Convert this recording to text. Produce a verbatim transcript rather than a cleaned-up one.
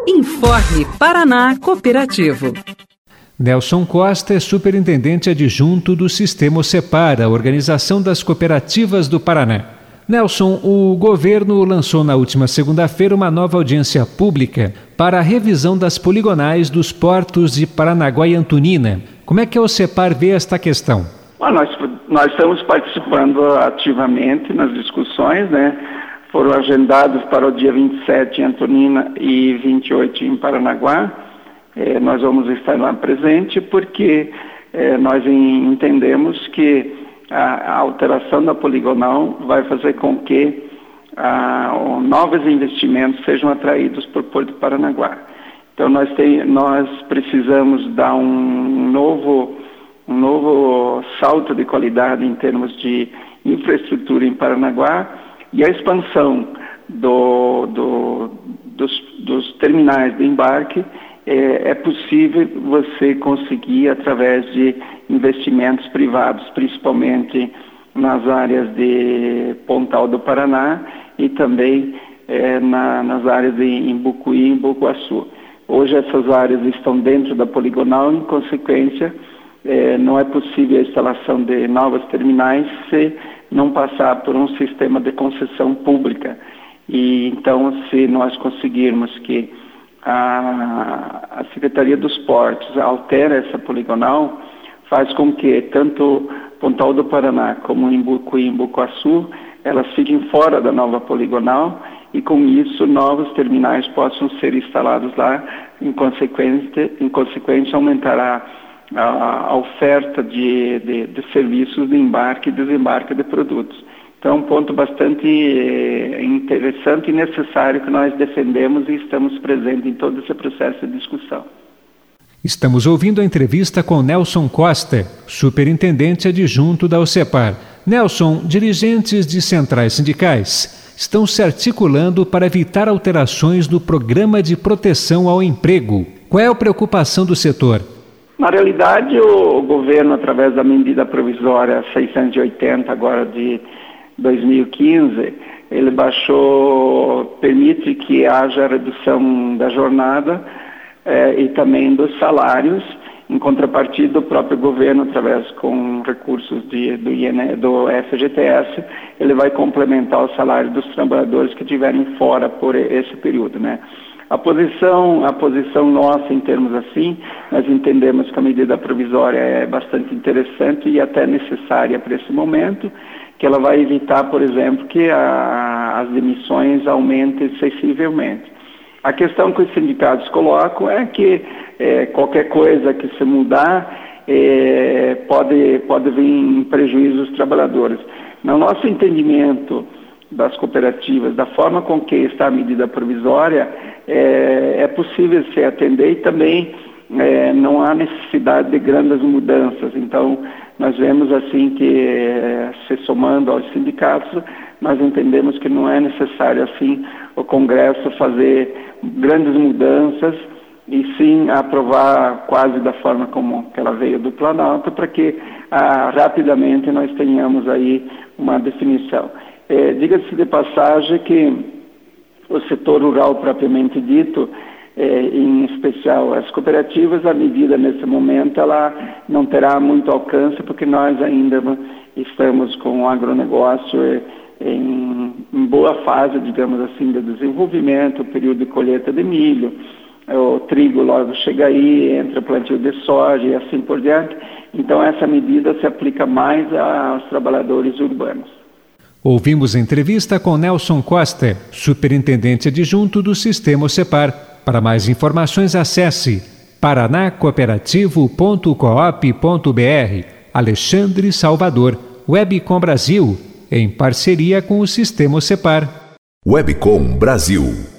Informe Paraná Cooperativo. Nelson Costa é superintendente adjunto do Sistema Separ, a Organização das Cooperativas do Paraná. Nelson, o governo lançou na última segunda-feira uma nova audiência pública para a revisão das poligonais dos portos de Paranaguá e Antonina. Como é que o Separ vê esta questão? Bom, nós, nós estamos participando ativamente nas discussões, né? Foram agendados para o dia vinte e sete em Antonina e vinte e oito em Paranaguá. É, nós vamos estar lá presente porque é, nós em, entendemos que a, a alteração da poligonal vai fazer com que a, o, novos investimentos sejam atraídos para o Porto de Paranaguá. Então nós, tem, nós precisamos dar um novo, um novo salto de qualidade em termos de infraestrutura em Paranaguá e a expansão do, do, dos, dos terminais de embarque. É, é possível você conseguir através de investimentos privados, principalmente nas áreas de Pontal do Paraná e também é, na, nas áreas de Imbucuí e Imbuguaçu. Hoje essas áreas estão dentro da poligonal, em consequência, é, não é possível a instalação de novas terminais se não passar por um sistema de concessão pública. E então, se nós conseguirmos que A, a Secretaria dos Portos altera essa poligonal, faz com que tanto Pontal do Paraná como Imbucuí e Imbuguaçu, elas fiquem fora da nova poligonal e com isso novos terminais possam ser instalados lá, em consequência, em consequência aumentará a, a oferta de, de, de serviços de embarque e desembarque de produtos. Então, é um ponto bastante eh, interessante e necessário que nós defendemos e estamos presentes em todo esse processo de discussão. Estamos ouvindo a entrevista com Nelson Costa, superintendente adjunto da OCEPAR. Nelson, dirigentes de centrais sindicais estão se articulando para evitar alterações no Programa de Proteção ao Emprego. Qual é a preocupação do setor? Na realidade, o governo, através da medida provisória seiscentos e oitenta, agora de dois mil e quinze, ele baixou, permite que haja redução da jornada eh, e também dos salários, em contrapartida do próprio governo, através com recursos de, do, I N S, do F G T S, ele vai complementar o salário dos trabalhadores que estiverem fora por esse período, né? A posição, a posição nossa em termos assim, nós entendemos que a medida provisória é bastante interessante e até necessária para esse momento, que ela vai evitar, por exemplo, que a, as demissões aumentem sensivelmente. A questão que os sindicatos colocam é que é, qualquer coisa que se mudar é, pode, pode vir em prejuízo dos trabalhadores. No nosso entendimento das cooperativas, da forma com que está a medida provisória, é, é possível se atender e também é, não há necessidade de grandes mudanças. Então, nós vemos assim que, é, se somando aos sindicatos, nós entendemos que não é necessário assim o Congresso fazer grandes mudanças e sim aprovar quase da forma como ela veio do Planalto, para que ah, rapidamente nós tenhamos aí uma definição. É, diga-se de passagem que o setor rural propriamente dito, é, em especial as cooperativas, a medida nesse momento ela não terá muito alcance porque nós ainda estamos com o agronegócio é, em, em boa fase, digamos assim, de desenvolvimento, o período de colheita de milho, o trigo logo chega aí, entra o plantio de soja e assim por diante. Então essa medida se aplica mais aos trabalhadores urbanos. Ouvimos entrevista com Nelson Costa, superintendente adjunto do Sistema Separ. Para mais informações, acesse paraná cooperativo ponto coop ponto br. Alexandre Salvador, Webcom Brasil, em parceria com o Sistema Separ. Webcom Brasil.